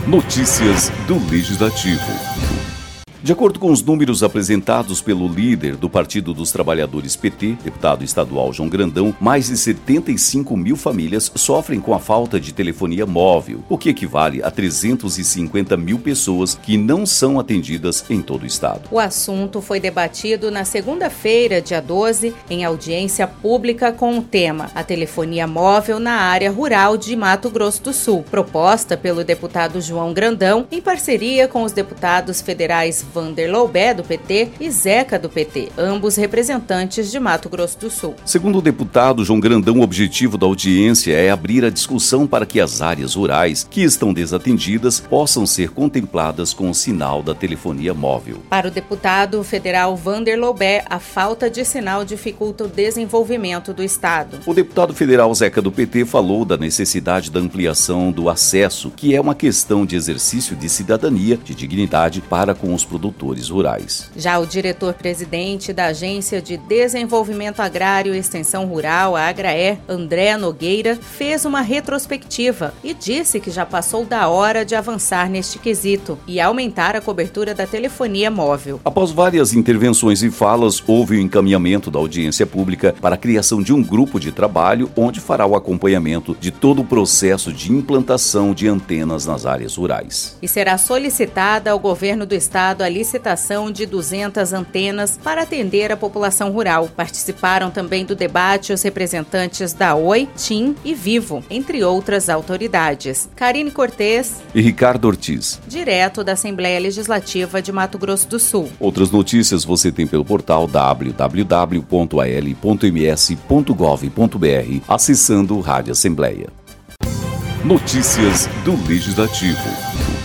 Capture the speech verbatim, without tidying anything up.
Notícias do Legislativo. De acordo com os números apresentados pelo líder do Partido dos Trabalhadores P T, deputado estadual João Grandão, mais de setenta e cinco mil famílias sofrem com a falta de telefonia móvel, o que equivale a trezentos e cinquenta mil pessoas que não são atendidas em todo o estado. O assunto foi debatido na segunda-feira, dia doze, em audiência pública com o tema A Telefonia Móvel na Área Rural de Mato Grosso do Sul, proposta pelo deputado João Grandão, em parceria com os deputados federais Vander Loubé, do P T, e Zeca, do P T, ambos representantes de Mato Grosso do Sul. Segundo o deputado João Grandão, o objetivo da audiência é abrir a discussão para que as áreas rurais que estão desatendidas possam ser contempladas com o sinal da telefonia móvel. Para o deputado federal Vander Loubé, a falta de sinal dificulta o desenvolvimento do estado. O deputado federal Zeca, do P T, falou da necessidade da ampliação do acesso, que é uma questão de exercício de cidadania, de dignidade para com os produtores rurais. Já o diretor-presidente da Agência de Desenvolvimento Agrário e Extensão Rural, a Agraer, André Nogueira, fez uma retrospectiva e disse que já passou da hora de avançar neste quesito e aumentar a cobertura da telefonia móvel. Após várias intervenções e falas, houve o encaminhamento da audiência pública para a criação de um grupo de trabalho onde fará o acompanhamento de todo o processo de implantação de antenas nas áreas rurais. E será solicitada ao governo do estado a licitação de duzentas antenas para atender a população rural. Participaram também do debate os representantes da Oi, TIM e Vivo, entre outras autoridades. Karine Cortez e Ricardo Ortiz, direto da Assembleia Legislativa de Mato Grosso do Sul. Outras notícias você tem pelo portal w w w ponto a l ponto m s ponto gov ponto b r, acessando Rádio Assembleia. Notícias do Legislativo.